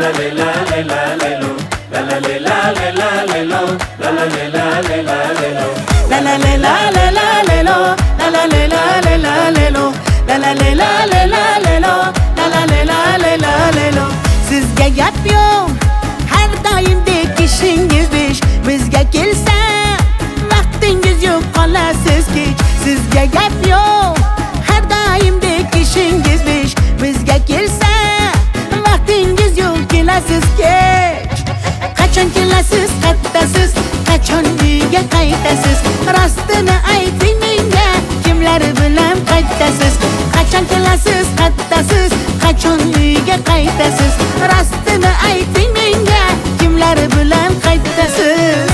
la le la le la le lo, la la le la le la le lo, la la le la le la le lo, la la le la le la le lo, la la le la le la le lo, la la le la le la le lo, la la le la le la le lo. Sizga gap yo'q, har doimdek ishingiz besh, bizga kelsa vaqtingiz yo'q, qolasiz kech. Sizga gap yo'q, har doimdek ishingiz besh, bizga kelsa vaqtingiz yo'q, kelasiz kech. Qachon kelasiz, qaytasiz, qachon uyga qaytasiz? Rostini ayting menga, kimlar bilan qaytasiz? Qachon kelasiz, qaytasiz, qachon uyga qaytasiz? Rostini ayting menga, kimlar bilan qaytasiz?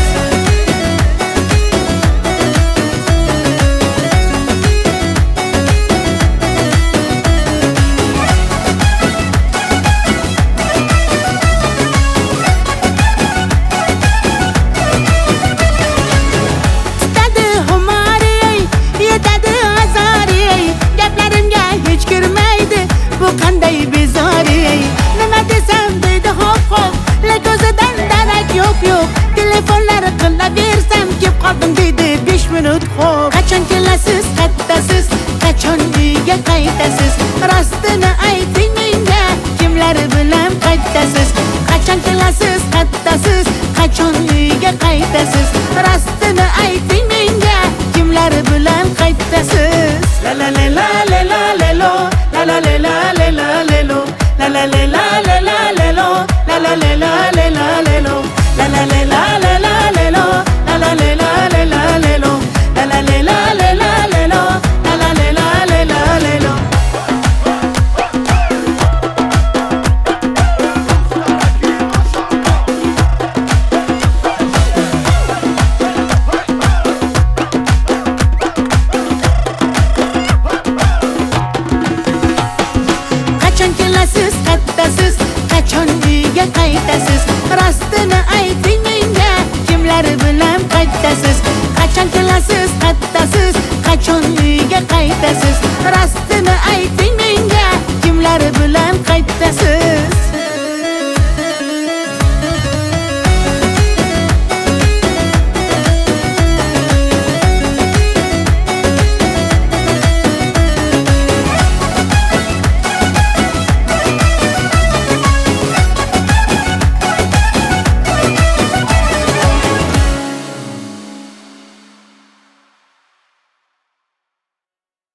Qanday bezori, nima desam deydi hop hop, ko'zidan darak yo'q yo'q, telefonlar qilaversam kelib qoldim deydi 5 minut hop. Qachon kelasiz, qaytasiz, qachon uyga qaytasiz? Rostini ayting menga, kimlar bilan qaytasiz? Qachon kelasiz, qaytasiz, qachon uyga qaytasiz? Rostini ayting menga, kimlar bilan qaytasiz? La la la la la la lo, la la la